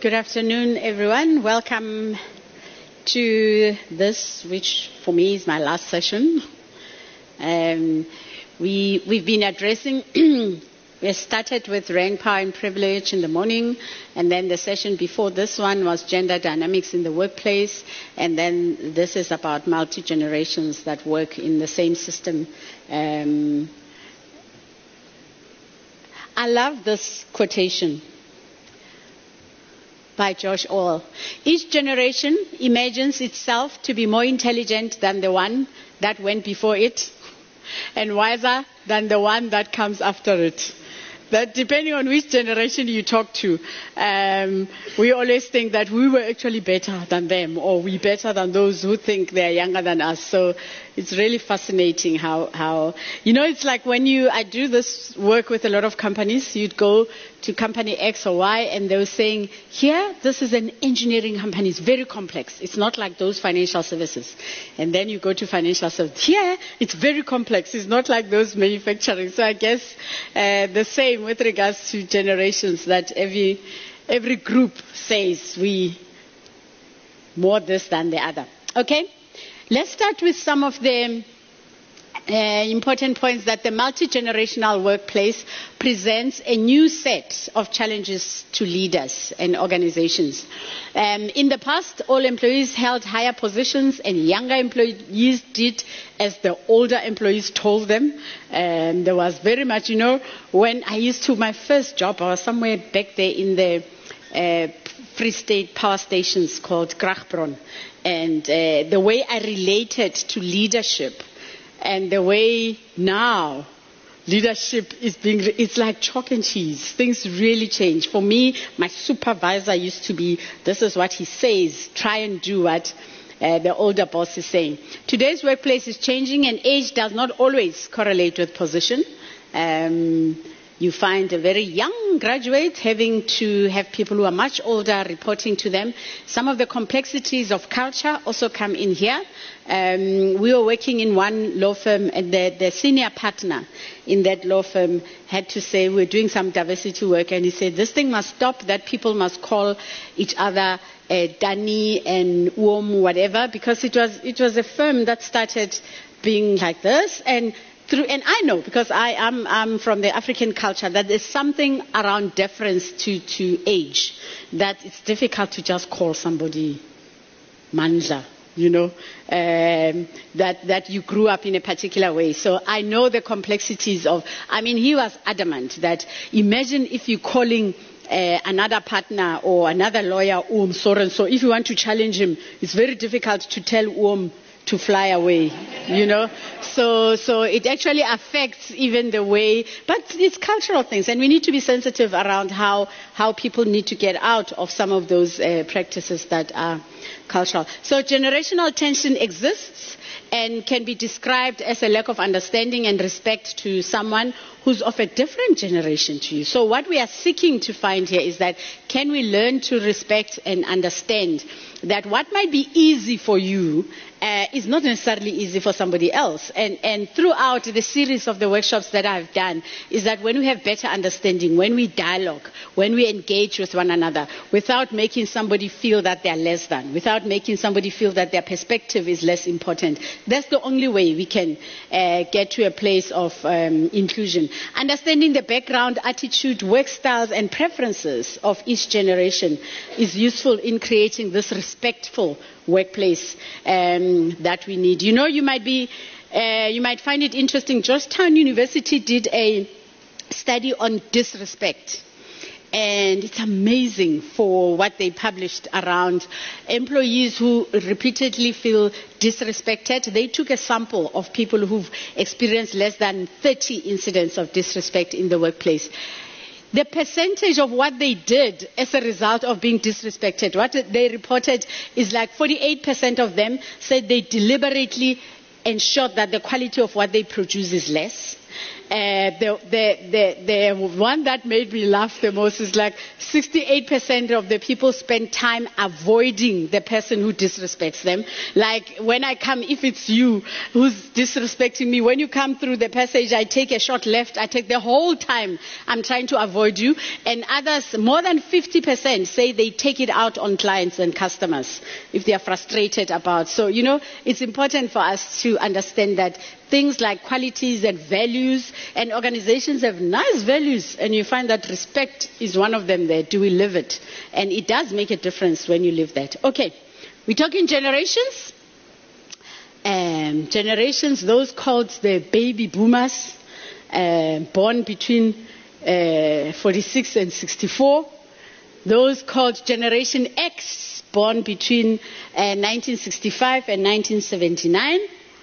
Good afternoon, everyone. Welcome to this, which for me is my last session. We've been addressing, we started with rank, power and privilege in the morning, and then the session before this one was gender dynamics in the workplace, and then this is about multi-generations that work in the same system. I love this quotation by George Orwell. Each generation imagines itself to be more intelligent than the one that went before it and wiser than the one that comes after it. That depending on which generation you talk to, we always think that we were actually better than them, or we better than those who think they're younger than us. So it's really fascinating how it's like when I do this work with a lot of companies, you'd go to company X or Y and they were saying, here, this is an engineering company, it's very complex. It's not like those financial services. And then you go to financial services, here, it's very complex. It's not like those manufacturing. So I guess the same with regards to generations, that every group says we more this than the other. Okay? Let's start with some of the important points that the multi-generational workplace presents a new set of challenges to leaders and organizations. In the past, all employees held higher positions and younger employees did as the older employees told them. There was very much, when I used to, my first job, I was somewhere back there in the Free State power stations called Krachbron. And the way I related to leadership and the way now leadership is it's like chalk and cheese. Things really change. For me, my supervisor used to be, this is what he says, try and do what the older boss is saying. Today's workplace is changing and age does not always correlate with position. You find a very young graduate having to have people who are much older reporting to them. Some of the complexities of culture also come in here. We were working in one law firm, and the senior partner in that law firm had to say, we're doing some diversity work, and he said, this thing must stop, that people must call each other Dani and Uom, whatever, because it was a firm that started being like this, and I know, because I'm from the African culture, that there's something around deference to age, that it's difficult to just call somebody Mandla, that you grew up in a particular way. So I know the complexities he was adamant that imagine if you're calling another partner or another lawyer, so if you want to challenge him, it's very difficult to tell to fly away, So it actually affects even the way, but it's cultural things, and we need to be sensitive around how people need to get out of some of those practices that are cultural. So generational tension exists and can be described as a lack of understanding and respect to someone who's of a different generation to you. So what we are seeking to find here is that can we learn to respect and understand that what might be easy for you is not necessarily easy for somebody else. And throughout the series of the workshops that I've done is that when we have better understanding, when we dialogue, when we engage with one another, without making somebody feel that they're less than, without making somebody feel that their perspective is less important, that's the only way we can get to a place of inclusion. Understanding the background, attitude, work styles and preferences of each generation is useful in creating this respectful workplace that we need. You might find it interesting. Georgetown University did a study on disrespect, and it's amazing for what they published around employees who repeatedly feel disrespected. They took a sample of people who've experienced less than 30 incidents of disrespect in the workplace. The percentage of what they did as a result of being disrespected, what they reported is like 48% of them said they deliberately ensured that the quality of what they produce is less. The one that made me laugh the most is like 68% of the people spend time avoiding the person who disrespects them. Like when I come, if it's you who's disrespecting me, when you come through the passage, I take a short left, I take the whole time, I'm trying to avoid you. And others, more than 50% say they take it out on clients and customers if they are frustrated about. So, it's important for us to understand that things like qualities and values, and organizations have nice values, and you find that respect is one of them there. Do we live it? And it does make a difference when you live that. Okay, we're talking generations. Generations, those called the baby boomers, born between 46 and 64. Those called Generation X, born between 1965 and 1979.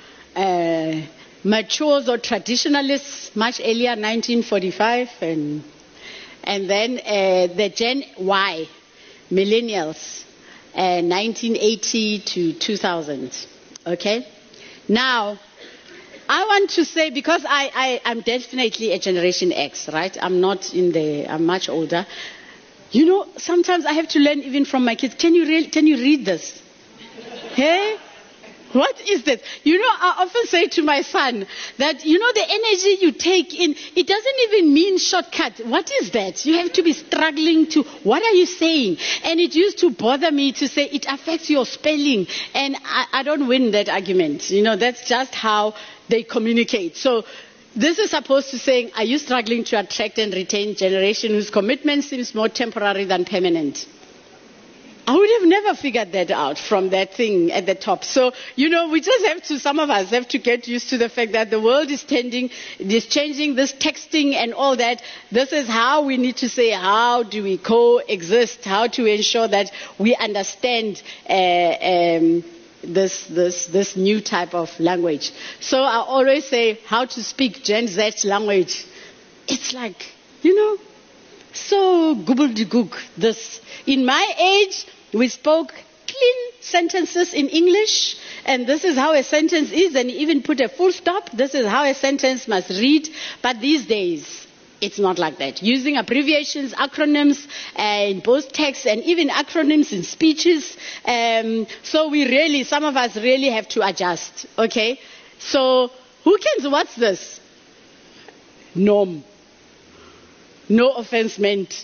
Matures or traditionalists, much earlier, 1945. And then the Gen Y, millennials, 1980 to 2000. Okay? Now, I want to say, because I'm definitely a Generation X, right? I'm much older. Sometimes I have to learn even from my kids. Can you read this? Hey? What is this? I often say to my son that, the energy you take in, it doesn't even mean shortcut. What is that? You have to be struggling to, what are you saying? And it used to bother me to say it affects your spelling. And I don't win that argument. That's just how they communicate. So this is supposed to say, are you struggling to attract and retain generation whose commitment seems more temporary than permanent? I would have never figured that out from that thing at the top. So, we just some of us have to get used to the fact that the world is changing, this texting and all that. This is how we need to say, how do we coexist? How to ensure that we understand this new type of language. So I always say how to speak Gen Z language. It's like, so gobbledygook. In my age, we spoke clean sentences in English, and this is how a sentence is, and even put a full stop. This is how a sentence must read. But these days, it's not like that. Using abbreviations, acronyms in both text, and even acronyms in speeches. So some of us really have to adjust. Okay? So, what's this? Norm. No offense meant.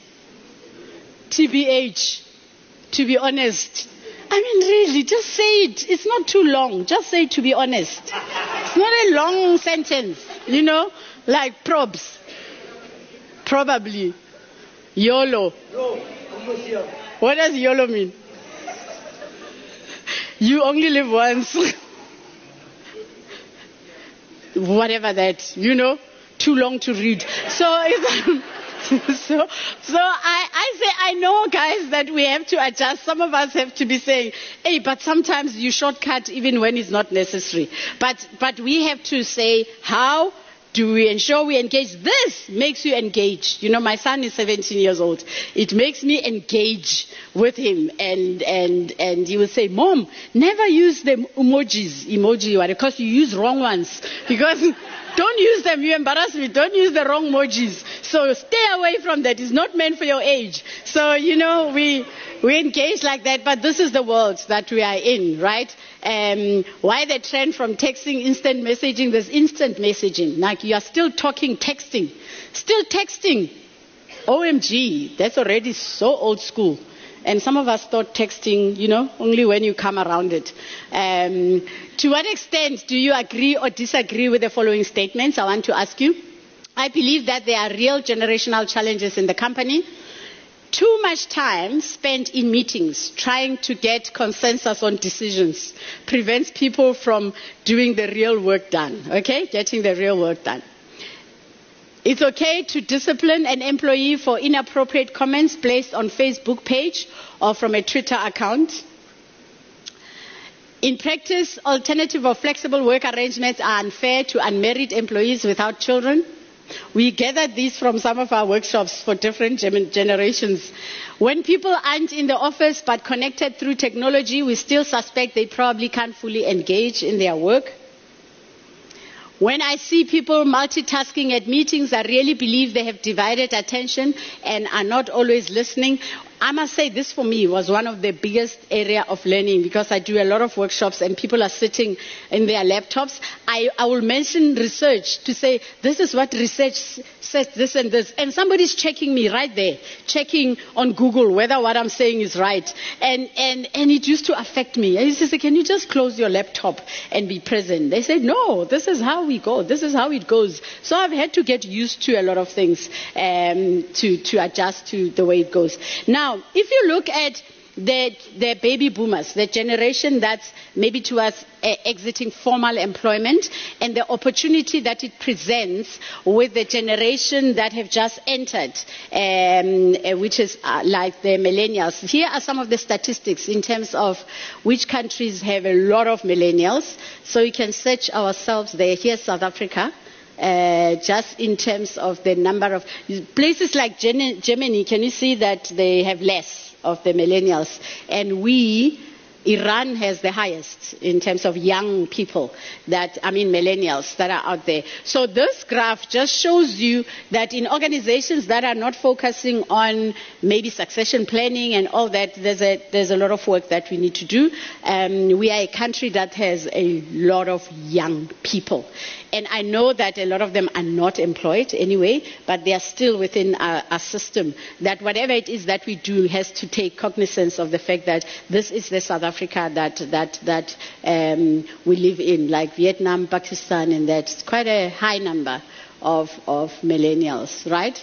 TBH. To be honest. I mean, really, just say it. It's not too long. Just say, to be honest. It's not a long sentence, like probs. Probably. YOLO. What does YOLO mean? You only live once. Whatever that, too long to read. So I say, I know, guys, that we have to adjust. Some of us have to be saying, hey, but sometimes you shortcut even when it's not necessary. But we have to say, how do we ensure we engage? This makes you engage. My son is 17 years old. It makes me engage with him. And he will say, Mom, never use the emoji, because you use wrong ones. Because don't use them, you embarrass me. Don't use the wrong emojis. So stay away from that. It's not meant for your age. So, we engage like that, but this is the world that we are in, right? Why the trend from texting, instant messaging? There's instant messaging. Like you are still talking, texting. Still texting. OMG, that's already so old school. And some of us thought texting, only when you come around it. To what extent do you agree or disagree with the following statements? I want to ask you. I believe that there are real generational challenges in the company. Too much time spent in meetings trying to get consensus on decisions prevents people from doing the real work done. Okay? Getting the real work done. It's okay to discipline an employee for inappropriate comments placed on Facebook page or from a Twitter account. In practice, alternative or flexible work arrangements are unfair to unmarried employees without children. We gathered these from some of our workshops for different generations. When people aren't in the office but connected through technology, we still suspect they probably can't fully engage in their work. When I see people multitasking at meetings, I really believe they have divided attention and are not always listening. I must say this for me was one of the biggest area of learning, because I do a lot of workshops and people are sitting in their laptops. I will mention research to say, this is what research says, this and this. And somebody's checking me right there, checking on Google whether what I'm saying is right. And it used to affect me. I used to say, can you just close your laptop and be present? They said, no, this is how we go. This is how it goes. So I've had to get used to a lot of things to adjust to the way it goes. Now, if you look at the baby boomers, the generation that's maybe towards exiting formal employment, and the opportunity that it presents with the generation that have just entered, which is like the millennials. Here are some of the statistics in terms of which countries have a lot of millennials. So you can search ourselves there. Here's South Africa. Just in terms of the number of places like Germany, can you see that they have less of the millennials? And Iran has the highest in terms of young people millennials that are out there. So this graph just shows you that in organizations that are not focusing on maybe succession planning and all that, there's a lot of work that we need to do. We are a country that has a lot of young people. And I know that a lot of them are not employed anyway, but they are still within our system, that whatever it is that we do has to take cognizance of the fact that this is the South Africa that we live in, like Vietnam, Pakistan, and that's quite a high number of millennials, right?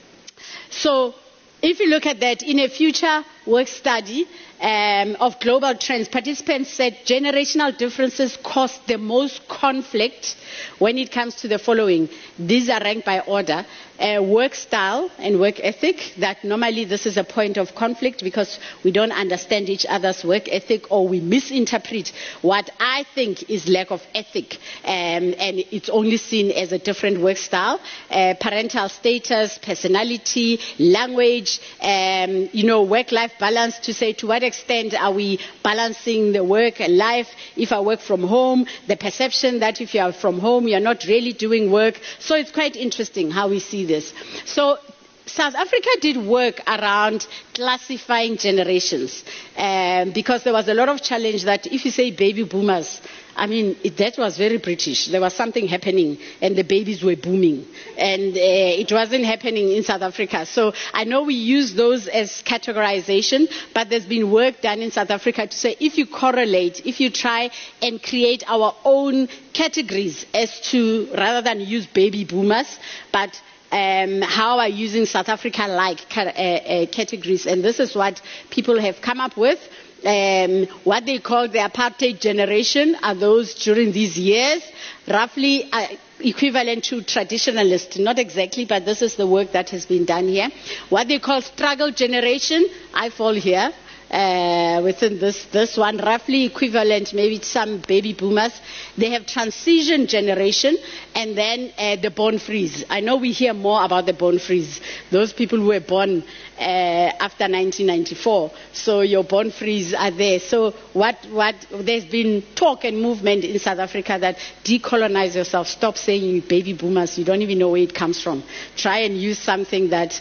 So if you look at that, in a future work study of global trends, participants said generational differences cause the most conflict when it comes to the following. These are ranked by order. Work style and work ethic, that normally this is a point of conflict because we don't understand each other's work ethic, or we misinterpret what I think is lack of ethic, and it's only seen as a different work style. Parental status, personality, language, work-life balance, to say to what extent are we balancing the work and life. If I work from home, the perception that if you are from home, you're not really doing work. So it's quite interesting how we see this. So South Africa did work around classifying generations, because there was a lot of challenge that if you say baby boomers, that was very British. There was something happening and the babies were booming, and it wasn't happening in South Africa. So I know we use those as categorization, but there's been work done in South Africa to say if you correlate, if you try and create our own categories as to, rather than use baby boomers, but how are using South Africa-like categories. And this is what people have come up with. What they call the apartheid generation are those during these years, roughly equivalent to traditionalist. Not exactly, but this is the work that has been done here. What they call struggle generation, I fall here. Within this one, roughly equivalent maybe to some baby boomers. They have transition generation, and then the born freeze. I know we hear more about the born freeze, those people who were born after 1994. So your born freeze are there. So what there's been talk and movement in South Africa that decolonize yourself, stop saying baby boomers, you don't even know where it comes from. Try and use something that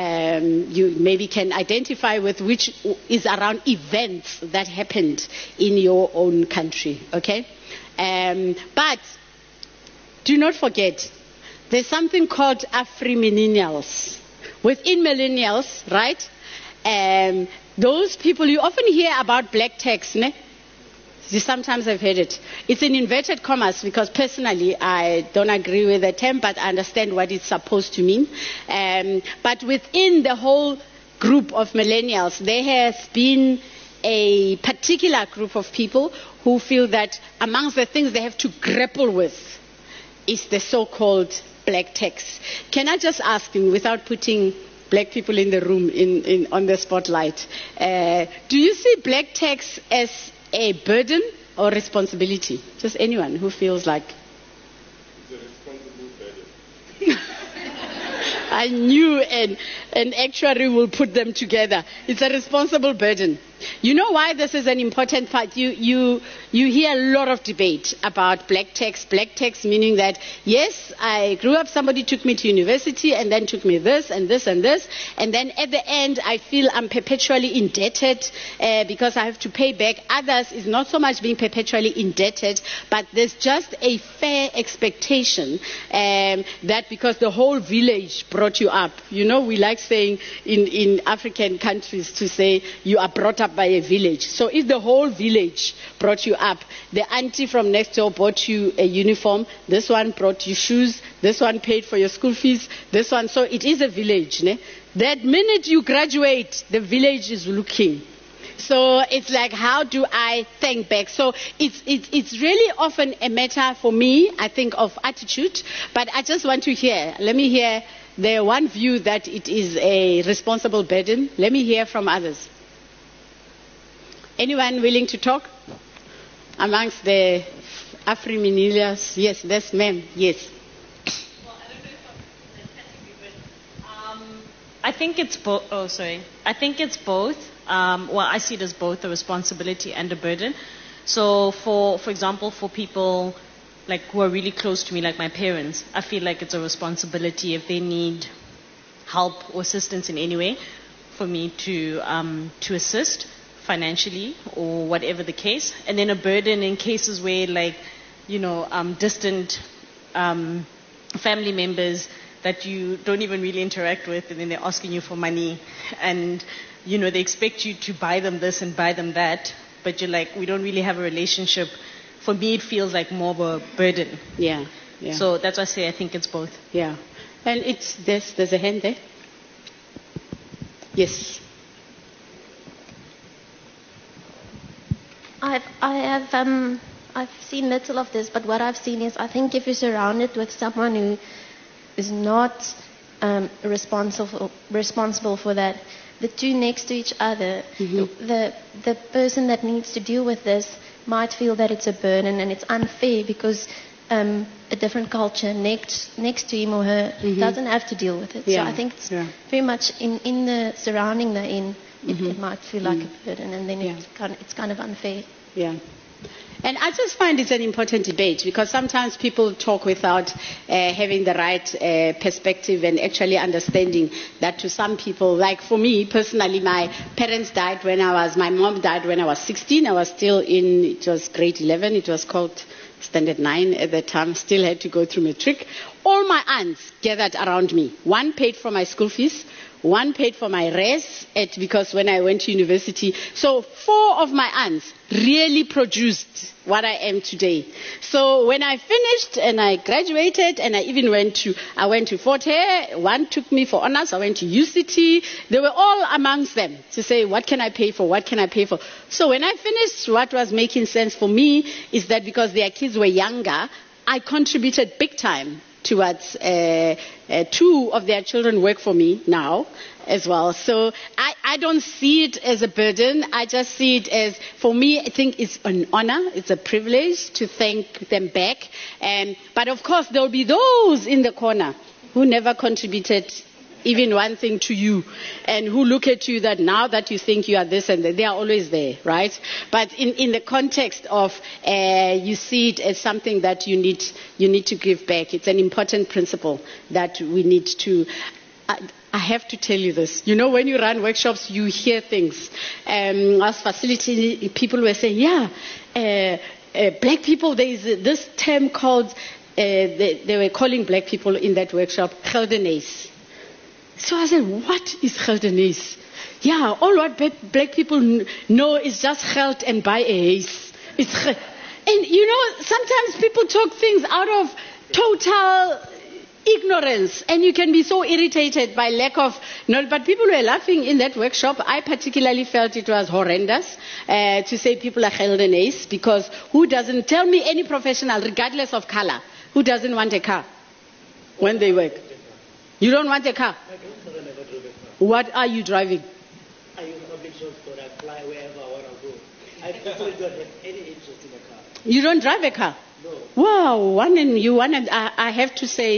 you maybe can identify with, which is around events that happened in your own country, okay? But do not forget, there's something called Afri-millennials. Within millennials, right? Those people, you often hear about black tax, ne? Sometimes I've heard it. It's in inverted commas because personally I don't agree with the term, but I understand what it's supposed to mean. But within the whole group of millennials, there has been a particular group of people who feel that amongst the things they have to grapple with is the so-called black tax. Can I just ask you, without putting black people in the room on the spotlight, do you see black tax as a burden or responsibility? Just anyone who feels like. It's a responsible burden. I knew an actuary will put them together. It's a responsible burden. You know why this is an important part? You hear a lot of debate about black tax. Black tax meaning that, yes, I grew up, somebody took me to university and then took me this and this and this. And then at the end, I feel I'm perpetually indebted because I have to pay back. Others is not so much being perpetually indebted, but there's just a fair expectation that because the whole village brought you up. You know, we like saying in African countries to say you are brought up by a village. So if the whole village brought you up, the auntie from next door bought you a uniform, this one brought you shoes, this one paid for your school fees, this one, so it is a village. Ne? That minute you graduate, the village is looking. So it's like, how do I thank back? So it's really often a matter for me, I think, of attitude, but I just want to hear, let me hear the one view that it is a responsible burden. Let me hear from others. Anyone willing to talk? Amongst the Afri-Millennials? Yes, that's ma'am. Yes. Well, I don't know if I'm in that category, but I think it's both. Oh, sorry. I think it's both. Well, I see it as both a responsibility and a burden. So, for example, for people like who are really close to me, like my parents, I feel like it's a responsibility if they need help or assistance in any way for me to assist financially or whatever the case. And then a burden in cases where, like, you know, distant family members that you don't even really interact with, and then they're asking you for money, and you know, they expect you to buy them this and buy them that, but you're like, we don't really have a relationship. For me, it feels like more of a burden. Yeah. So that's why I say I think it's both. Yeah. And there's a hand there. Yes. I've seen little of this, but what I've seen is, I think if you're surrounded with someone who is not responsible for that, the two next to each other, the person that needs to deal with this might feel that it's a burden and it's unfair because a different culture next to him or her doesn't have to deal with it. Yeah. So I think it's very much in the surrounding they're in, it might feel like a burden, and then it's kind of unfair. Yeah. And I just find it's an important debate because sometimes people talk without having the right perspective and actually understanding that to some people, like for me personally, my parents died my mom died when I was 16. I was still it was grade 11. It was called Standard 9 at the time. Still had to go through matric. All my aunts gathered around me. One paid for my school fees. One paid for my res because when I went to university. So 4 of my aunts really produced what I am today. So when I finished and I graduated and I even went to Fort Hare, one took me for honors, I went to UCT. They were all amongst them to say, what can I pay for? What can I pay for? So when I finished, what was making sense for me is that because their kids were younger, I contributed big time towards 2 of their children work for me now as well. So I don't see it as a burden. I just see it as, for me, I think it's an honor. It's a privilege to thank them back. But of course, there will be those in the corner who never contributed even one thing to you, and who look at you that now that you think you are this and that, they are always there, right? But in the context of you see it as something that you need to give back. It's an important principle that we need to. I have to tell you this. You know, when you run workshops, you hear things. As facility people were saying, black people. There is this term called. They were calling black people in that workshop geldenes. So I said, what is geldenes? Yeah, all what black people know is just geld and buy a huis. And you know, sometimes people talk things out of total ignorance, and you can be so irritated by lack of knowledge. But people were laughing in that workshop. I particularly felt it was horrendous to say people are geldenes, because who doesn't, tell me any professional, regardless of color, who doesn't want a car when they work? You don't want a car? I don't never drive a car. What are you driving? I use public transport. I fly wherever I want to go. I personally don't have any interest in a car. You don't drive a car? No. Wow, I have to say,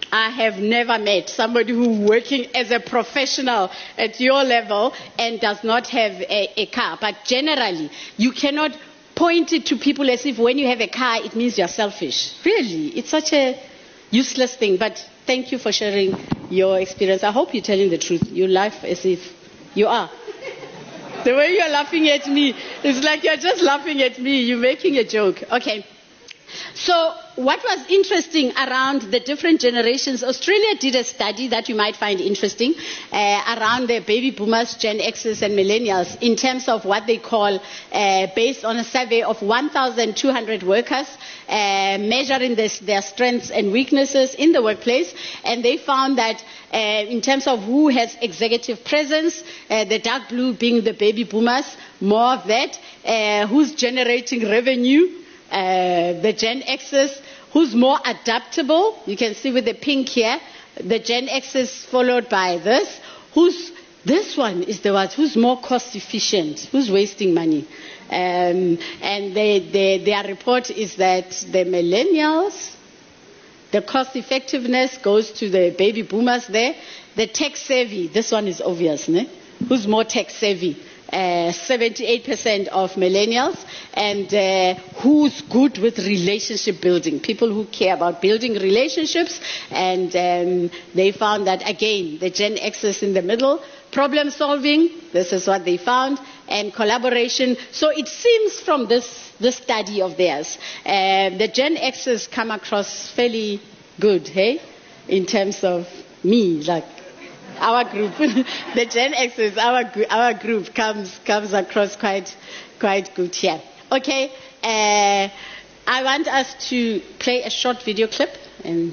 I have never met somebody who working as a professional at your level and does not have a car. But generally, you cannot point it to people as if when you have a car, it means you're selfish. Really, it's such a useless thing. But thank you for sharing your experience. I hope you're telling the truth. You laugh as if you are. The way you're laughing at me, it's like you're just laughing at me. You're making a joke. Okay. So what was interesting around the different generations, Australia did a study that you might find interesting around the baby boomers, Gen Xers and millennials in terms of what they call, based on a survey of 1,200 workers, measuring their strengths and weaknesses in the workplace. And they found that in terms of who has executive presence, the dark blue being the baby boomers, more of that, who's generating revenue, the Gen Xers, who's more adaptable, you can see with the pink here, the Gen Xers followed by this, this one is the one who's more cost efficient, who's wasting money. And their report is that the millennials, the cost effectiveness goes to the baby boomers there. The tech savvy, this one is obvious, ne? Who's more tech savvy? 78% of millennials, and who's good with relationship building, people who care about building relationships. And they found that, again, the Gen Xers in the middle, problem solving, this is what they found, and collaboration. So it seems from this study of theirs, the Gen Xers come across fairly good, hey, in terms of me, like our group, the Gen Xers, our group comes across quite good here. Okay, I want us to play a short video clip, and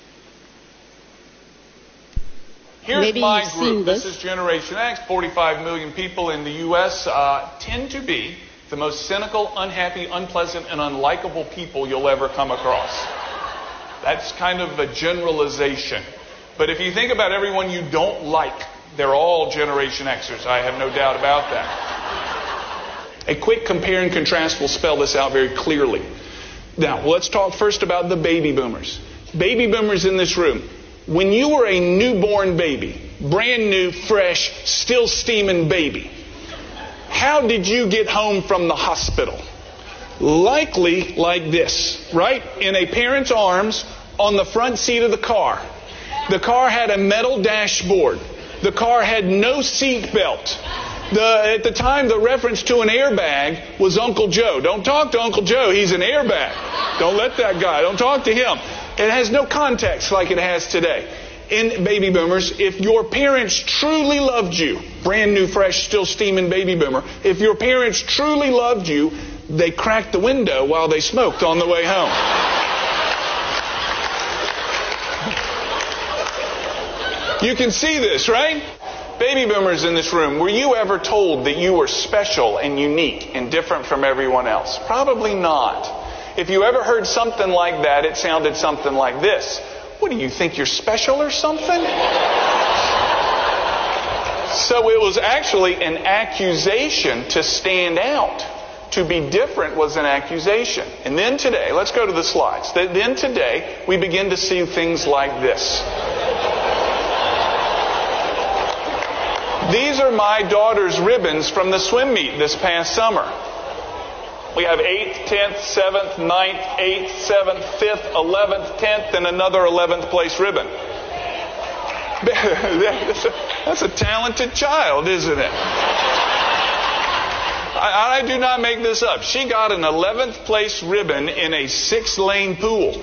here's maybe my you've seen group. This is Generation X. 45 million people in the U.S. Tend to be the most cynical, unhappy, unpleasant, and unlikable people you'll ever come across. That's kind of a generalization. But if you think about everyone you don't like, they're all Generation Xers. I have no doubt about that. A quick compare and contrast will spell this out very clearly. Now, let's talk first about the baby boomers. Baby boomers in this room. When you were a newborn baby, brand new, fresh, still steaming baby, how did you get home from the hospital? Likely like this, right? In a parent's arms on the front seat of the car. The car had a metal dashboard. The car had no seat belt. At the time, the reference to an airbag was Uncle Joe. Don't talk to Uncle Joe. He's an airbag. Don't let that guy. Don't talk to him. It has no context like it has today. In baby boomers, if your parents truly loved you, brand new, fresh, still steaming baby boomer, if your parents truly loved you, they cracked the window while they smoked on the way home. You can see this, right? Baby boomers in this room, were you ever told that you were special and unique and different from everyone else? Probably not. If you ever heard something like that, it sounded something like this. What do you think, you're special or something? So it was actually an accusation to stand out. To be different was an accusation. And then today, let's go to the slides. Then today, we begin to see things like this. These are my daughter's ribbons from the swim meet this past summer. We have 8th, 10th, 7th, 9th, 8th, 7th, 5th, 11th, 10th, and another 11th place ribbon. That's a talented child, isn't it? I do not make this up. She got an 11th place ribbon in a 6-lane pool.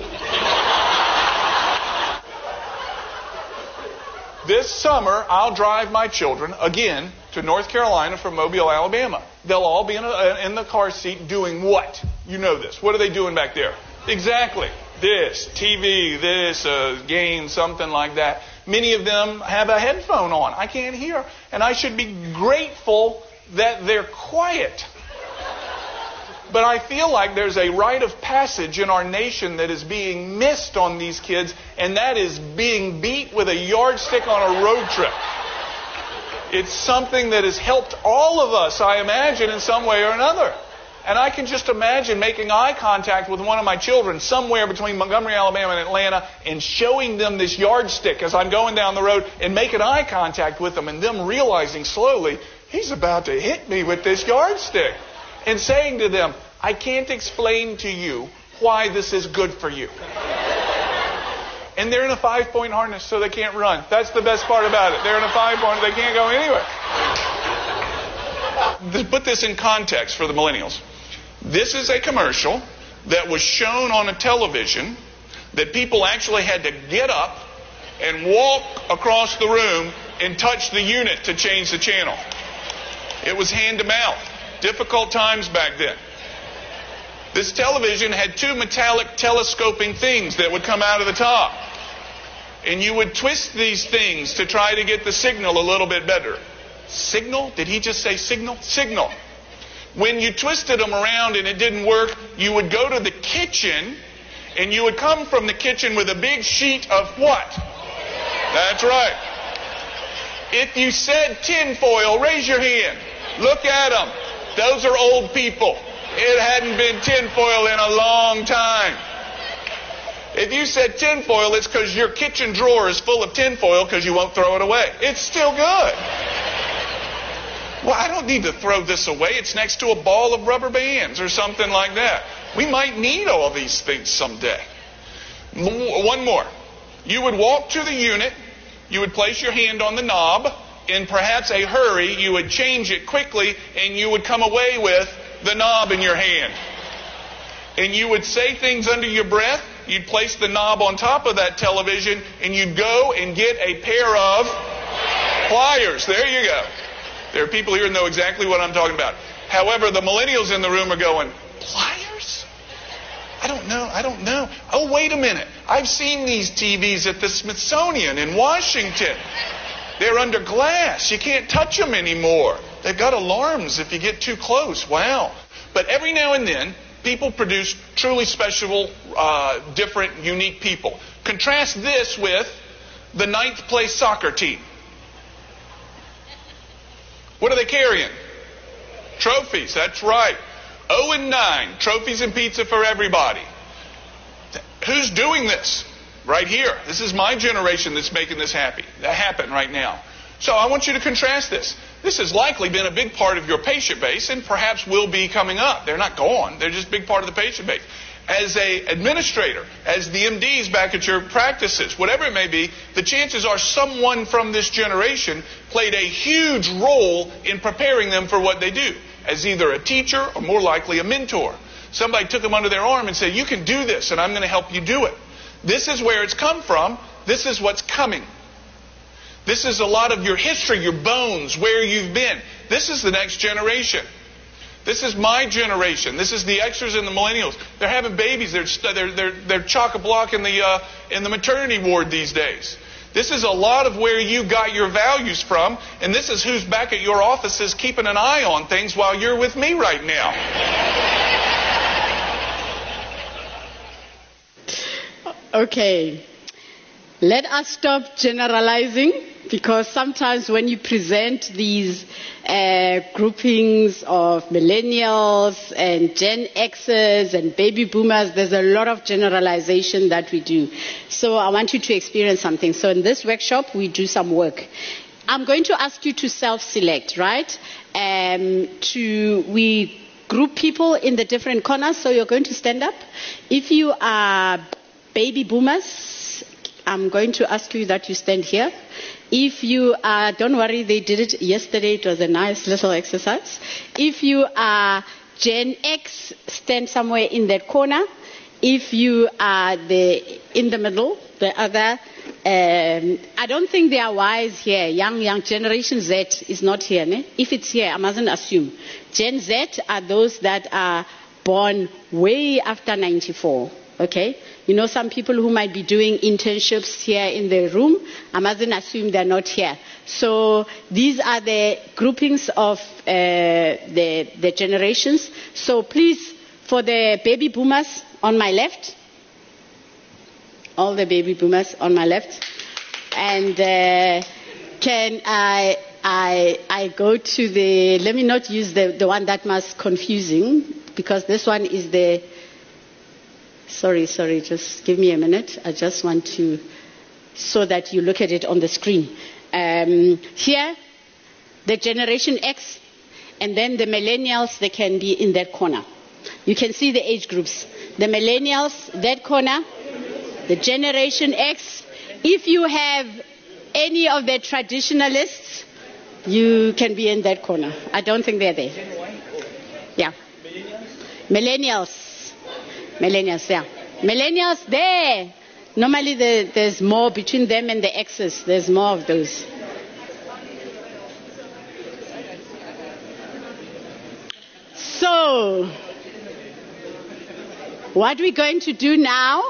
This summer, I'll drive my children, again, to North Carolina from Mobile, Alabama. They'll all be in the car seat doing what? You know this. What are they doing back there? Exactly. This, TV, this, game, something like that. Many of them have a headphone on. I can't hear. And I should be grateful that they're quiet. But I feel like there's a rite of passage in our nation that is being missed on these kids, and that is being beat with a yardstick on a road trip. It's something that has helped all of us, I imagine, in some way or another. And I can just imagine making eye contact with one of my children somewhere between Montgomery, Alabama and Atlanta and showing them this yardstick as I'm going down the road and making eye contact with them and them realizing slowly, he's about to hit me with this yardstick. And saying to them, I can't explain to you why this is good for you. And they're in a 5-point harness, so they can't run. That's the best part about it. They're in a 5-point, they can't go anywhere. To put this in context for the millennials, this is a commercial that was shown on a television that people actually had to get up and walk across the room and touch the unit to change the channel. It was hand to mouth. Difficult times back then. This television had 2 metallic telescoping things that would come out of the top. And you would twist these things to try to get the signal a little bit better. Signal? Did he just say signal? Signal. When you twisted them around and it didn't work, you would go to the kitchen and you would come from the kitchen with a big sheet of what? That's right. If you said tinfoil, raise your hand. Look at them. Those are old people. It hadn't been tinfoil in a long time. If you said tinfoil, it's because your kitchen drawer is full of tinfoil because you won't throw it away. It's still good. Well, I don't need to throw this away. It's next to a ball of rubber bands or something like that. We might need all these things someday. One more. You would walk to the unit. You would place your hand on the knob. In perhaps a hurry, you would change it quickly, and you would come away with the knob in your hand. And you would say things under your breath. You'd place the knob on top of that television, and you'd go and get a pair of pliers. There you go. There are people here who know exactly what I'm talking about. However, the millennials in the room are going, pliers? I don't know. Oh, wait a minute. I've seen these TVs at the Smithsonian in Washington. They're under glass. You can't touch them anymore. They've got alarms if you get too close. Wow. But every now and then, people produce truly special, different, unique people. Contrast this with the 9th place soccer team. What are they carrying? Trophies. That's right. 0-9. Trophies and pizza for everybody. Who's doing this? Right here. This is my generation that's making this happen right now. So I want you to contrast this. This has likely been a big part of your patient base and perhaps will be coming up. They're not gone. They're just a big part of the patient base. As an administrator, as the MDs back at your practices, whatever it may be, the chances are someone from this generation played a huge role in preparing them for what they do. As either a teacher or more likely a mentor. Somebody took them under their arm and said, you can do this and I'm going to help you do it. This is where it's come from. This is what's coming. This is a lot of your history, your bones, where you've been. This is the next generation. This is my generation. This is the Xers and the millennials. They're having babies. They're chock-a-block in the maternity ward these days. This is a lot of where you got your values from, and this is who's back at your offices keeping an eye on things while you're with me right now. Okay, let us stop generalizing, because sometimes when you present these groupings of millennials and Gen Xers and baby boomers, there's a lot of generalization that we do. So I want you to experience something. So in this workshop, we do some work. I'm going to ask you to self-select, right? We group people in the different corners, so you're going to stand up. If you are baby boomers, I'm going to ask you that you stand here. If you are, don't worry, they did it yesterday. It was a nice little exercise. If you are Gen X, stand somewhere in that corner. If you are in the middle, the other, I don't think there are Ys here. Young Generation Z is not here. Ne? If it's here, I mustn't assume. Gen Z are those that are born way after 94. Okay? You know, some people who might be doing internships here in the room, I mustn't assume they're not here. So these are the groupings of the generations. So please, for the baby boomers on my left, all the baby boomers on my left, and can I go to let me not use the one that was confusing. because this one is the... Sorry, just give me a minute. I just want to... so that you look at it on the screen. Here, the Generation X, and then the millennials, they can be in that corner. You can see the age groups. The millennials, that corner, the Generation X. If you have any of the traditionalists, you can be in that corner. I don't think they're there. Yeah. Millennials, yeah. Millennials, there. Normally there's more between them and the X's. There's more of those. So, what we're going to do now,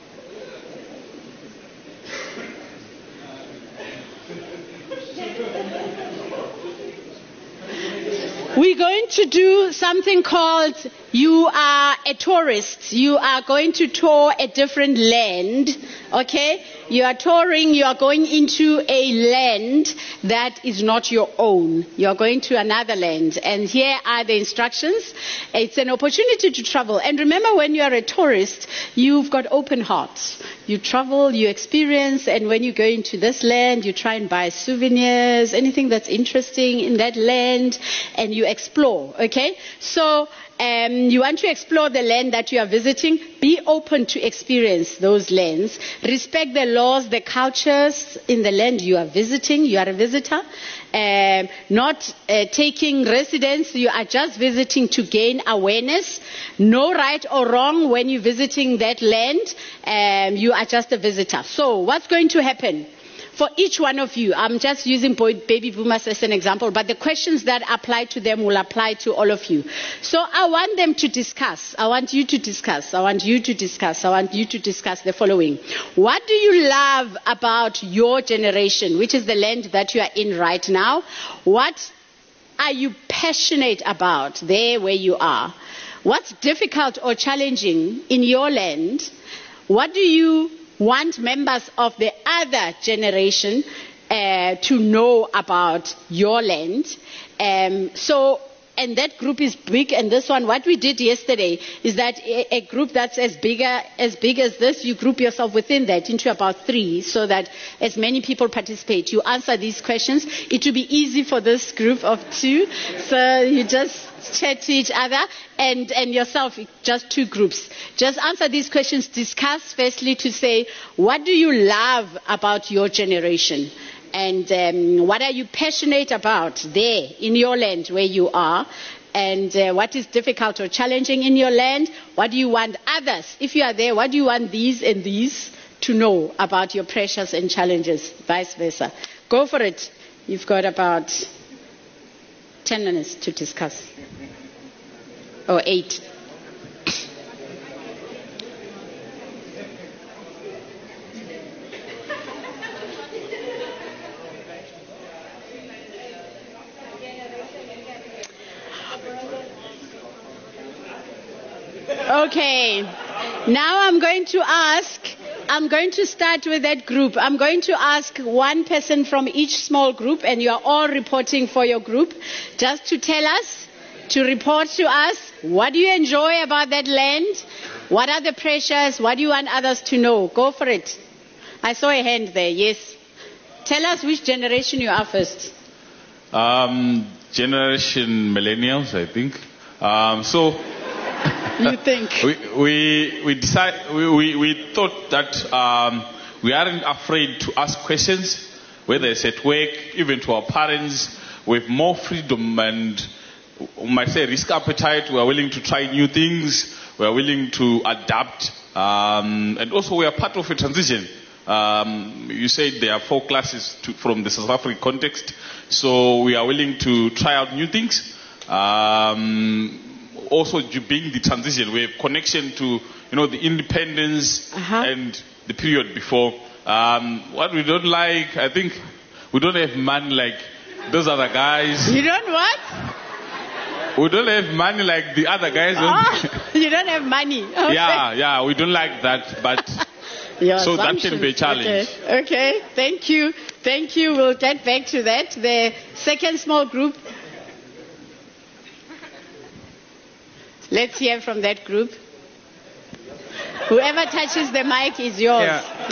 we're going to do something called, you are a tourist. You are going to tour a different land, okay? You are touring, you are going into a land that is not your own. You are going to another land. And here are the instructions. It's an opportunity to travel. And remember, when you are a tourist, you've got open hearts. You travel, you experience, and when you go into this land, you try and buy souvenirs, anything that's interesting in that land, and you explore, okay? So, you want to explore the land that you are visiting. Be open to experience those lands. Respect the laws, the cultures in the land you are visiting. You are a visitor. Not taking residence. You are just visiting to gain awareness. No right or wrong when you're visiting that land. You are just a visitor. So what's going to happen? For each one of you, I'm just using baby boomers as an example, but the questions that apply to them will apply to all of you. So I want them to discuss. I want you to discuss. I want you to discuss. I want you to discuss the following. What do you love about your generation, which is the land that you are in right now? What are you passionate about there where you are? What's difficult or challenging in your land? What do you want members of the other generation to know about your land? And that group is big, and this one, what we did yesterday is that a group that's as big as this, you group yourself within that into about 3 so that as many people participate. You answer these questions. It will be easy for this group of 2, so you just chat to each other, and yourself, just 2 groups. Just answer these questions. Discuss firstly to say, what do you love about your generation? And what are you passionate about there in your land where you are? And what is difficult or challenging in your land? What do you want others, if you are there, what do you want these and these to know about your pressures and challenges, vice versa? Go for it. You've got about 10 minutes to discuss. Or 8. Okay, now I'm going to start with that group. I'm going to ask one person from each small group, and you are all reporting for your group, just to tell us, to report to us, what do you enjoy about that land? What are the pressures? What do you want others to know? Go for it. I saw a hand there, yes. Tell us which generation you are first. Generation millennials, I think. You think? We thought that we aren't afraid to ask questions, whether it's at work, even to our parents, with more freedom and, might say, risk appetite. We are willing to try new things. We are willing to adapt, and also we are part of a transition. You said there are 4 classes from the South African context, so we are willing to try out new things. Also, being the transition, we have connection to, the independence and the period before. What we don't like, I think, we don't have money like those other guys. You don't what? We don't have money like the other guys. You don't have money. Okay. Yeah, we don't like that, but so that can be a challenge. Okay, thank you. We'll get back to that. The second small group. Let's hear from that group. Whoever touches the mic is yours. Yeah.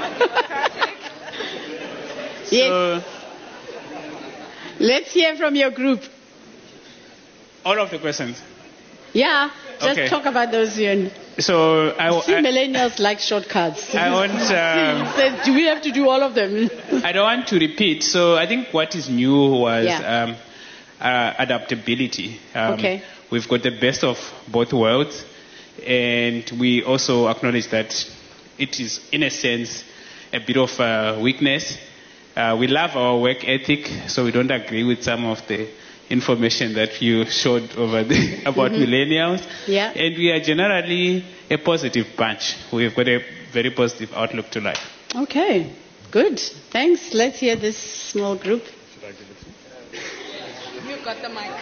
Yes. Let's hear from your group. All of the questions. Yeah, just Okay. talk about those. See, So millennials like shortcuts. I want. Says, do we have to do all of them? I don't want to repeat. So I think what is new was Yeah. adaptability. Okay. We've got the best of both worlds, and we also acknowledge that it is, in a sense, a bit of a weakness. We love our work ethic, so we don't agree with some of the information that you showed over there about millennials. Yeah. And we are generally a positive bunch. We've got a very positive outlook to life. Okay, good. Thanks. Let's hear this small group. You got the mic.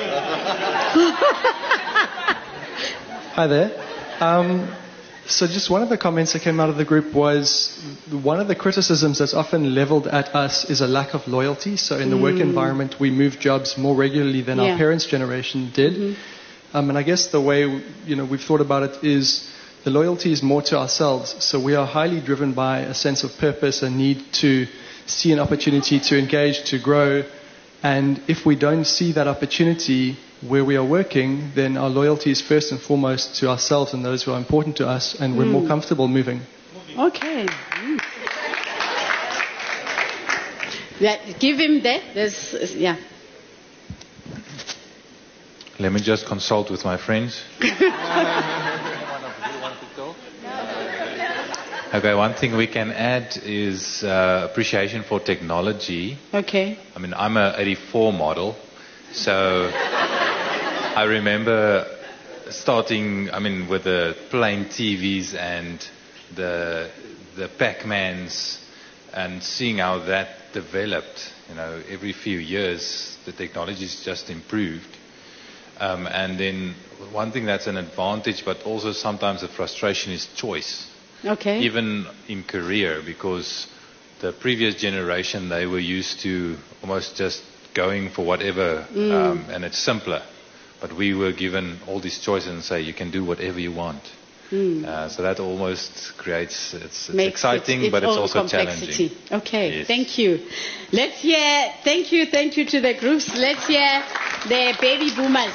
Hi there. So just one of the comments that came out of the group was one of the criticisms that's often leveled at us is a lack of loyalty. So in the work environment, we move jobs more regularly than our parents' generation did. And I guess the way we've thought about it is the loyalty is more to ourselves. So we are highly driven by a sense of purpose, a need to see an opportunity to engage, to grow. And if we don't see that opportunity where we are working, then our loyalty is first and foremost to ourselves and those who are important to us, and we're more comfortable moving. Okay. Yeah, give him that. Yeah. Let me just consult with my friends. Okay, one thing we can add is appreciation for technology. Okay. I mean, I'm a 84 model, so I remember starting, with the plain TVs and the Pac-Mans and seeing how that developed. Every few years the technology's just improved. And then one thing that's an advantage, but also sometimes a frustration, is choice. Okay. Even in career, because the previous generation, they were used to almost just going for whatever, and it's simpler. But we were given all these choices and say, you can do whatever you want. So that almost creates, it's exciting, but it's also complexity. challenging. Okay, Yes. thank you. Let's hear, thank you to the groups. Let's hear the baby boomers.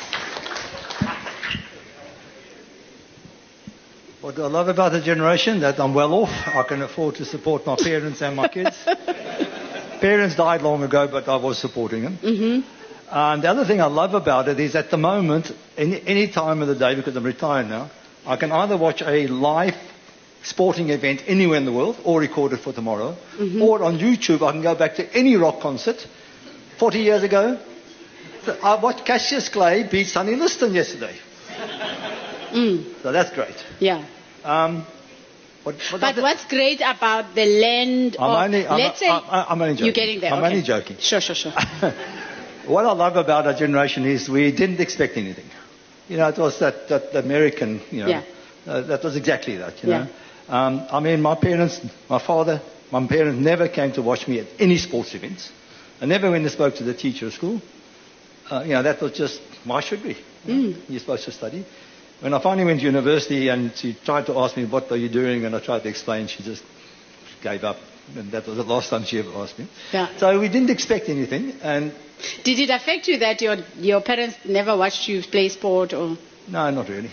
What I love about the generation, that I'm well off. I can afford to support my parents and my kids. Parents died long ago, but I was supporting them. The other thing I love about it is at the moment, any time of the day, because I'm retired now, I can either watch a live sporting event anywhere in the world or record it for tomorrow, or on YouTube I can go back to any rock concert 40 years ago. I watched Cassius Clay beat Sonny Liston yesterday. So that's great. Yeah. But what's great about the land I'm only joking. You're getting there. I'm okay. only joking. Sure. What I love about our generation is we didn't expect anything. It was that American, that was exactly that, my parents never came to watch me at any sports events. I never went and spoke to the teacher at school. That was just, why should we? You're supposed to study. When I finally went to university and she tried to ask me, what are you doing? And I tried to explain, she just gave up. And that was the last time she ever asked me. Yeah. So we didn't expect anything. And did it affect you that your parents never watched you play sport or? No, not really.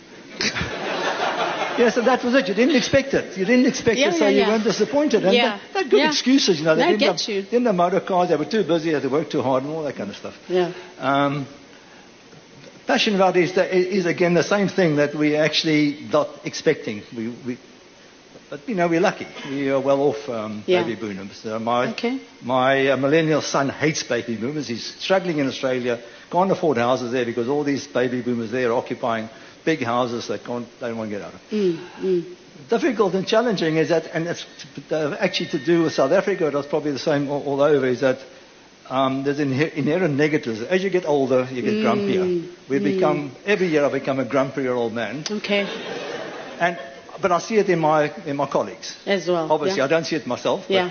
Yeah, so that was it. You didn't expect it. You weren't disappointed. And they're good excuses, They I didn't get you. Didn't have motor cars. They were too busy. They had to work too hard and all that kind of stuff. Yeah. Passion about it is again the same thing that we actually not expecting. But we're lucky. We are well off baby boomers. My millennial son hates baby boomers. He's struggling in Australia. Can't afford houses there because all these baby boomers there are occupying big houses they don't want to get out of. Difficult and challenging is that, and it's actually to do with South Africa. It was probably the same all over. Is that there's inherent negatives. As you get older, you get grumpier. Every year I become a grumpier old man. Okay. But I see it in my colleagues as well. Obviously, I don't see it myself. But,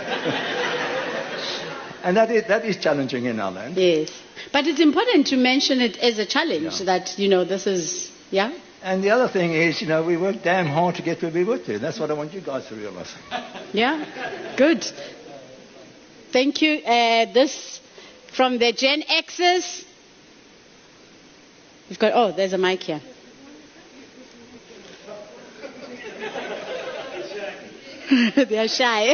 and that is challenging in our land. Yes, but it's important to mention it as a challenge that this is Yeah. And the other thing is, we worked damn hard to get where we were to. That's what I want you guys to realize. Yeah. Good. Thank you. This from the Gen Xers. We've got, there's a mic here. They are shy.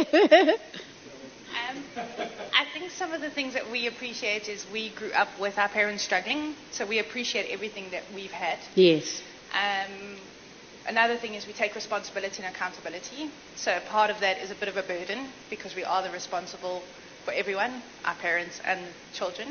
I think some of the things that we appreciate is we grew up with our parents struggling, so we appreciate everything that we've had. Yes. Another thing is we take responsibility and accountability. So part of that is a bit of a burden because we are the responsible for everyone, our parents and children.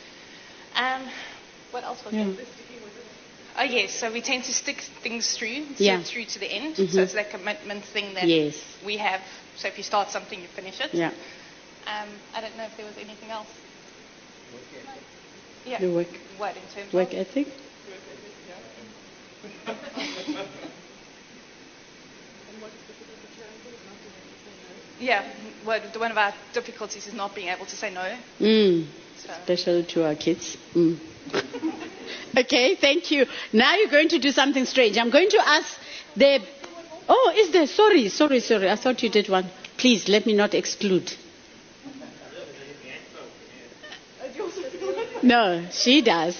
What else was there? Oh yes, so we tend to stick things through, see it through to the end. Mm-hmm. So it's that commitment thing that we have. So if you start something, you finish it. Yeah. I don't know if there was anything else. Yeah. The work. What in terms work of? ethic? Yeah. Well, one of our difficulties is not being able to say no. Especially to our kids. Okay, thank you. Now you're going to do something strange. I'm going to ask the... Oh, is there? Sorry. I thought you did one. Please, let me not exclude. No, she does.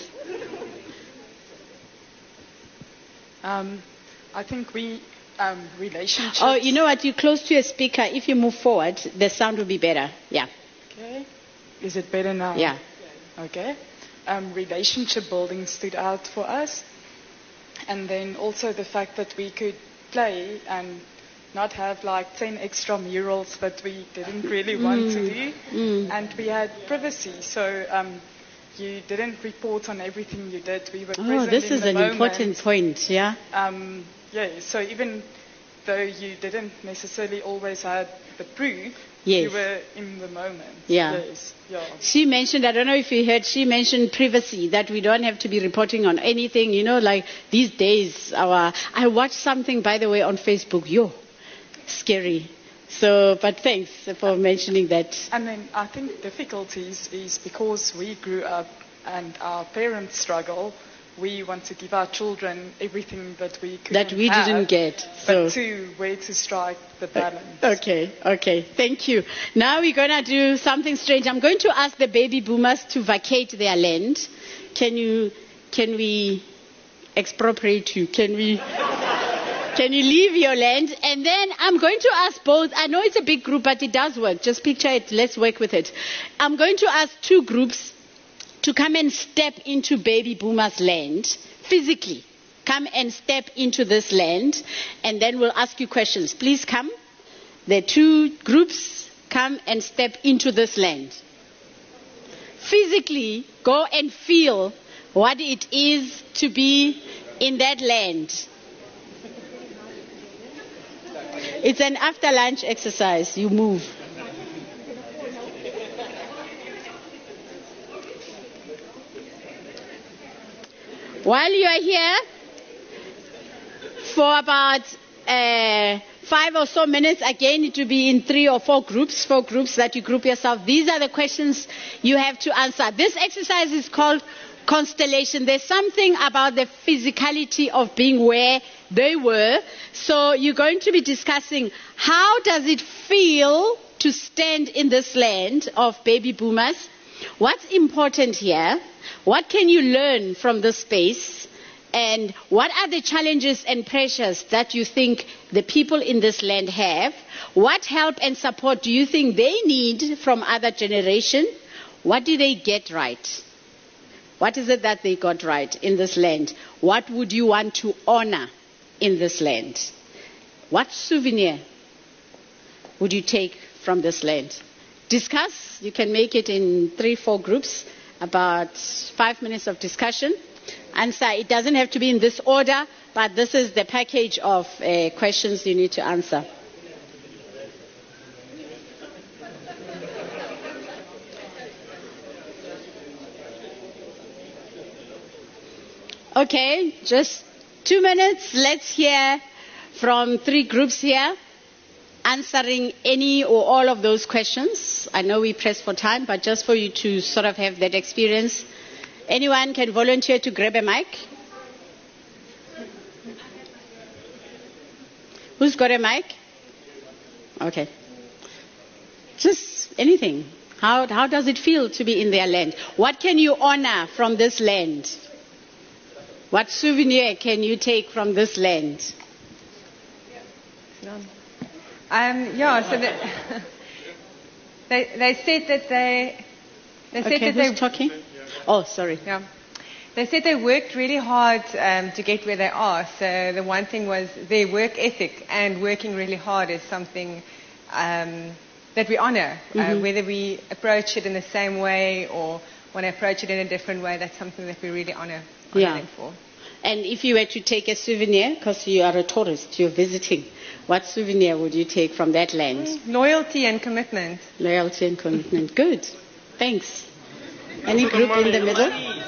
I think relationships... Oh, you know what? You're close to a speaker. If you move forward, the sound will be better. Yeah. Okay. Is it better now? Yeah. Okay. Relationship building stood out for us. And then also the fact that we could play and not have like 10 extra murals that we didn't really want to do. And we had privacy. So you didn't report on everything you did. We were present this in is the an moment. important point, yeah? So even though you didn't necessarily always have the proof, yes. you were in the moment. Yeah. Yes. Yeah. She mentioned, I don't know if you heard, she mentioned privacy, that we don't have to be reporting on anything, like these days. I watched something, by the way, on Facebook. Scary. So, but thanks for mentioning that. And then I think difficulties is because we grew up and our parents struggle, we want to give our children everything that we couldn't that we have, didn't get. But where to strike the balance. Okay. Thank you. Now we're going to do something strange. I'm going to ask the baby boomers to vacate their land. Can we expropriate you? Can you leave your land? And then I'm going to ask both. I know it's a big group, but it does work. Just picture it. Let's work with it. I'm going to ask two groups to come and step into baby boomers' land physically. Come and step into this land, and then we'll ask you questions. Please come. The two groups come and step into this land. Physically, go and feel what it is to be in that land. It's an after-lunch exercise. You move. While you are here, for about 5 or so minutes, again, it will be in 3 or 4 groups that you group yourself. These are the questions you have to answer. This exercise is called constellation. There's something about the physicality of being where they were. So you're going to be discussing how does it feel to stand in this land of baby boomers? What's important here? What can you learn from this space? And what are the challenges and pressures that you think the people in this land have? What help and support do you think they need from other generations? What do they get right? What is it that they got right in this land? What would you want to honor in this land? What souvenir would you take from this land? Discuss. You can make it in 3-4 groups. About 5 minutes of discussion. Answer. It doesn't have to be in this order, but this is the package of questions you need to answer. Okay, just 2 minutes. Let's hear from 3 groups here, answering any or all of those questions. I know we press for time, but just for you to sort of have that experience. Anyone can volunteer to grab a mic? Who's got a mic? Okay. Just anything. How does it feel to be in their land? What can you honor from this land? What souvenir can you take from this land? So they said that they said Okay, that who's they talking? Oh, sorry. Yeah. They said they worked really hard to get where they are. So the one thing was their work ethic, and working really hard is something that we honor. Whether we approach it in the same way or want to approach it in a different way, that's something that we really honor them for. And if you were to take a souvenir, because you are a tourist, you're visiting, what souvenir would you take from that land? Loyalty and commitment. Loyalty and commitment. Good. Thanks. Any group in the middle?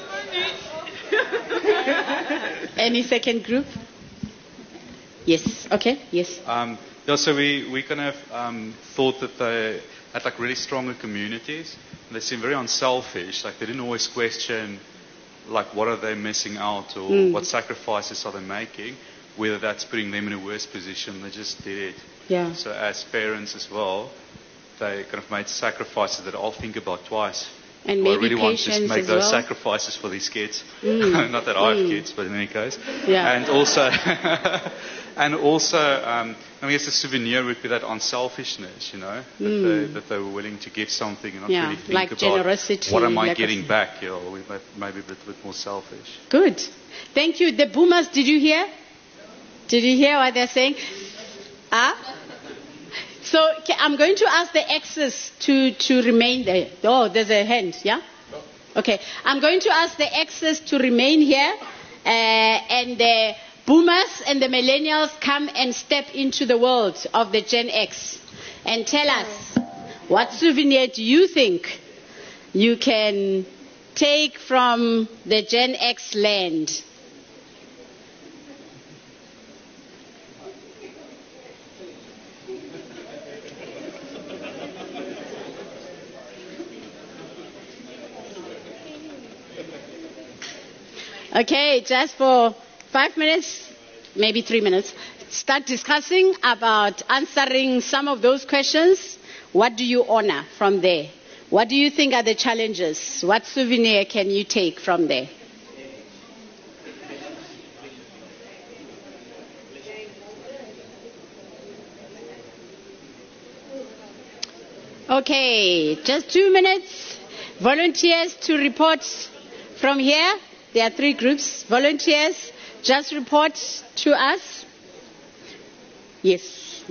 Any second group? Yes. Okay. Yes. So we kind of thought that they had like really stronger communities. They seemed very unselfish. Like they didn't always question like what are they missing out or what sacrifices are they making, whether that's putting them in a worse position. They just did it. Yeah. So as parents as well, they kind of made sacrifices that I'll think about twice. And Do I maybe really want to patience make as those well? sacrifices for these kids? Not that I have kids, but in any case. Yeah. And also, I guess the souvenir would be that unselfishness, that they were willing to give something and not really think like about generosity, what am I like getting back, or we maybe a bit more selfish. Good. Thank you. The boomers, did you hear? Did you hear what they're saying? So I'm going to ask the X's to remain there. Oh, there's a hand, yeah? Okay. I'm going to ask the X's to remain here, and the boomers and the millennials come and step into the world of the Gen X and tell us, what souvenir do you think you can take from the Gen X land? Okay, just for 5 minutes, maybe 3 minutes, start discussing about answering some of those questions. What do you honor from there? What do you think are the challenges? What souvenir can you take from there? Okay, just 2 minutes. Volunteers to report from here. There are 3 groups. Volunteers, just report to us. Yes.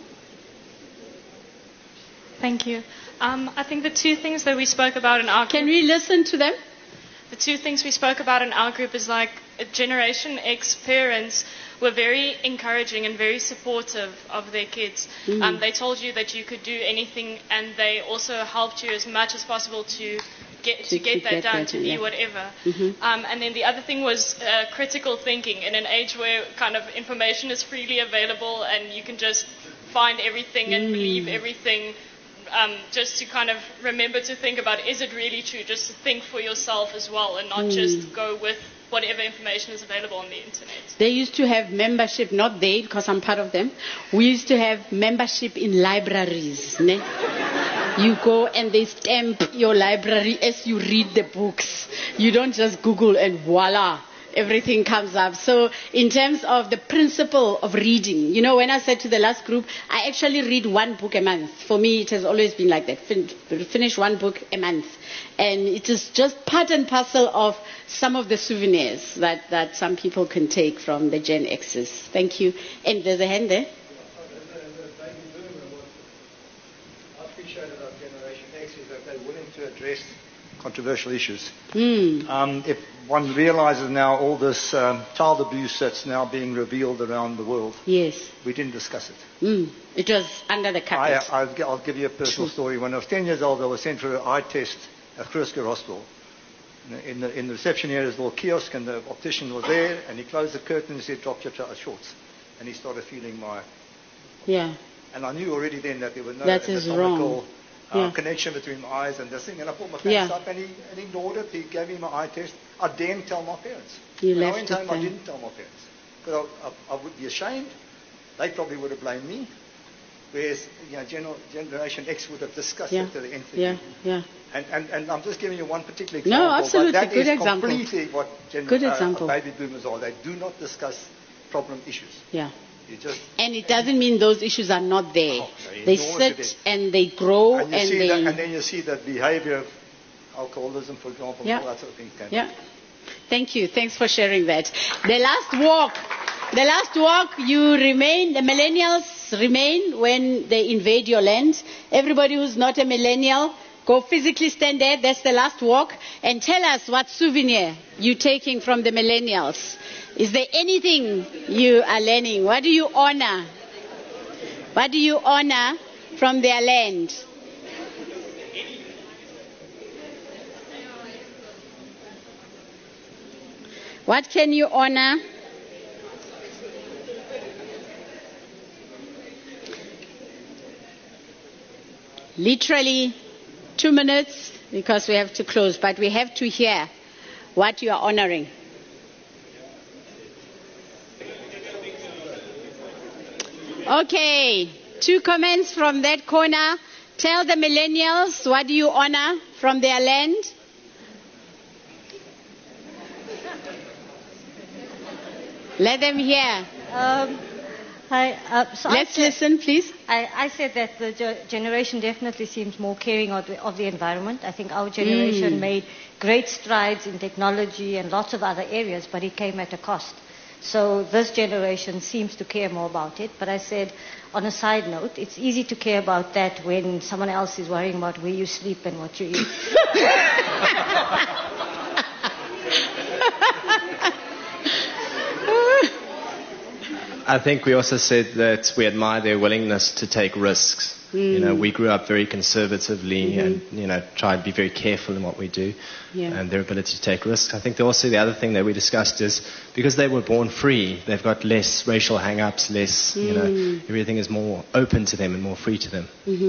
Thank you. I think the 2 things that we spoke about in our group... Can we listen to them? The 2 things we spoke about in our group is like Generation X parents were very encouraging and very supportive of their kids. They told you that you could do anything, and they also helped you as much as possible to get that done, to be whatever. And then the other thing was critical thinking in an age where kind of information is freely available and you can just find everything and believe everything. Just to kind of remember to think about, is it really true? Just to think for yourself as well and not just go with whatever information is available on the internet. They used to have membership, not they, because I'm part of them. We used to have membership in libraries. Ne? You go and they stamp your library as you read the books. You don't just Google and voila, everything comes up. So in terms of the principle of reading, when I said to the last group, I actually read 1 book a month. For me, it has always been like that. Finish 1 book a month. And it is just part and parcel of some of the souvenirs that some people can take from the Gen X's. Thank you. And there's a hand there. I appreciate about Generation X is that they're willing to address controversial issues. If one realizes now all this child abuse that's now being revealed around the world, yes, we didn't discuss it. It was under the carpet. I'll give you a personal story. When I was 10 years old, I was sent for an eye test at Krusker Hospital. In the reception area, there's a little kiosk, and the optician was there, and he closed the curtain and said, "Drop your shorts." And he started feeling my... Yeah. And I knew already then that there was no that is anatomical wrong. Connection between my eyes and this thing. And I pulled my pants up, and he ignored it. He gave me my eye test. I didn't tell my parents. You when left I went home, I didn't tell my parents. Because I would be ashamed. they probably would have blamed me. Whereas Generation X would have discussed it to the nth degree. And I'm just giving you one particular example. No, absolutely. But that Good is example. completely what baby boomers are. They do not discuss problem issues. Yeah. Just, and it doesn't mean those issues are not there. They sit and they grow and then you see the behavior of alcoholism, for example, and all that sort of things. Thank you. Thanks for sharing that. The last walk, you remain, the millennials remain when they invade your land. Everybody who's not a millennial, go physically stand there. That's the last walk. And tell us what souvenir you're taking from the millennials. Is there anything you are learning? What do you honor? What do you honor from their land? What can you honor? Literally 2 minutes because we have to close, but we have to hear what you are honoring. Okay, 2 comments from that corner. Tell the millennials, what do you honor from their land? Let them hear. Let's listen, please. I said that the generation definitely seems more caring of the environment. I think our generation made great strides in technology and lots of other areas, but it came at a cost. So this generation seems to care more about it. But I said, on a side note, it's easy to care about that when someone else is worrying about where you sleep and what you eat. I think we also said that we admire their willingness to take risks. We grew up very conservatively and, try and be very careful in what we do and their ability to take risks. I think also the other thing that we discussed is because they were born free, they've got less racial hang-ups, less, everything is more open to them and more free to them.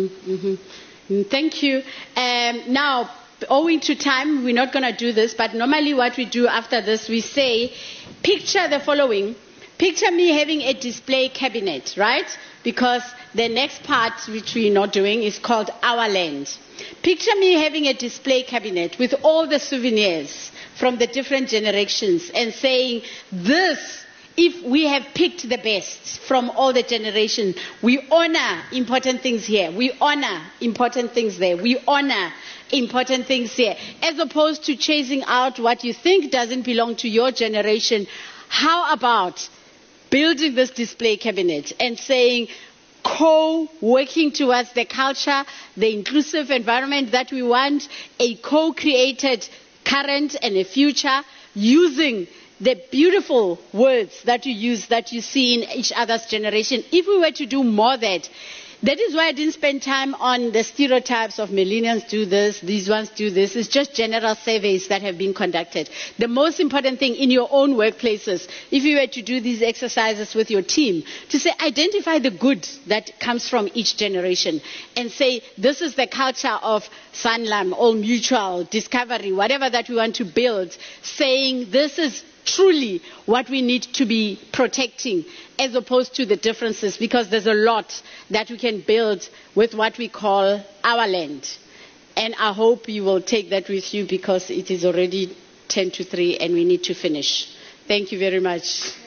Thank you. Now, owing to time, we're not going to do this, but normally what we do after this, we say, picture the following. Picture me having a display cabinet, right? Because the next part, which we're not doing, is called Our Land. Picture me having a display cabinet with all the souvenirs from the different generations and saying, this, if we have picked the best from all the generations, we honor important things here. We honor important things there. We honor important things here. As opposed to chasing out what you think doesn't belong to your generation, how about building this display cabinet and saying, co-working towards the culture, the inclusive environment that we want, a co-created current and a future, using the beautiful words that you use, that you see in each other's generation. If we were to do more that is why I didn't spend time on the stereotypes of millennials do this, these ones do this. It's just general surveys that have been conducted. The most important thing in your own workplaces, if you were to do these exercises with your team, to say, identify the good that comes from each generation and say, this is the culture of Sanlam, All Mutual, Discovery, whatever that we want to build, saying this is truly what we need to be protecting as opposed to the differences, because there's a lot that we can build with what we call our land. And I hope you will take that with you because it is already 2:50 and we need to finish. Thank you very much.